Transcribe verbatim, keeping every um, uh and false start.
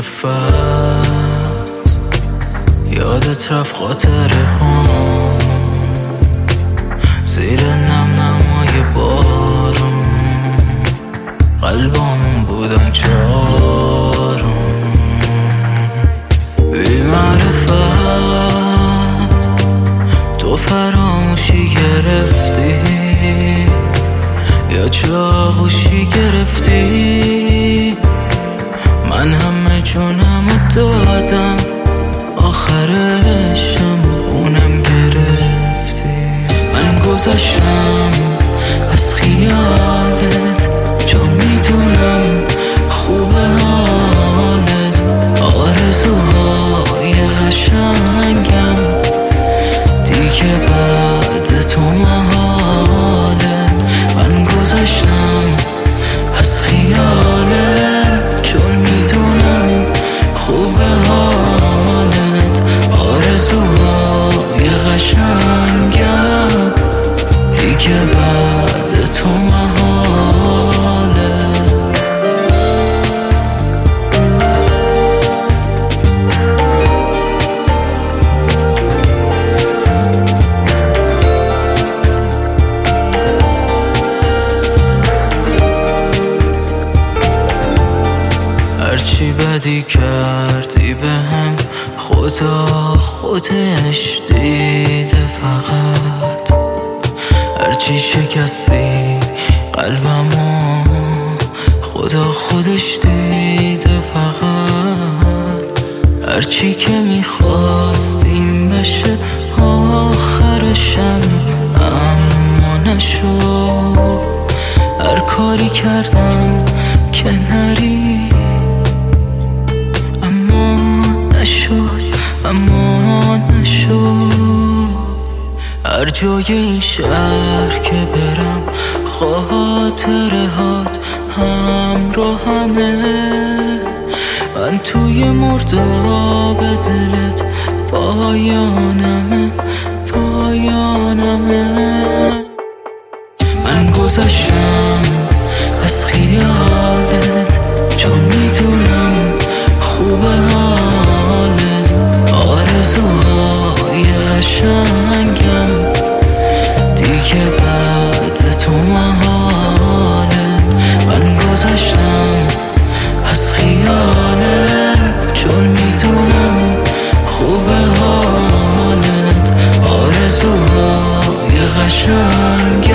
معرفت یادت رفت خاطره هم زیر نم نمای بارون قلبامون بودن چارون بی معرفت تو فراموشی گرفتی یا چاغوشی گرفتی من همه جونمو دادم آخرشم اونم گرفتی من گذشتم از خیالت چون میدونم خوبه حالت آرزوهای قشنگم دیگه بعد تو محاله من گذشتم از خیالت چون میدونم خوبه حالت آرزوهای قشنگم دیگه بعد تو محاله هرچی بدی کردی به هم خدا خودش دیده فقط هرچی شکستی قلبمو خدا خودش دیده فقط هرچی که میخواستیم بشه آخرشم اما نشد هر کاری کردم که نری نشد اما نشد هر جای این شهر که برم خاطره هات همراهمه من توی مرداب دلت پایانمه پایانمه من گذشتم از خیالت چون میدونم خوبه حالت آرزوهای قشنگم دیگه بعد تو محاله من گذشتم از خیالت چون میدونم خوبه حالت آرزوهای قشنگم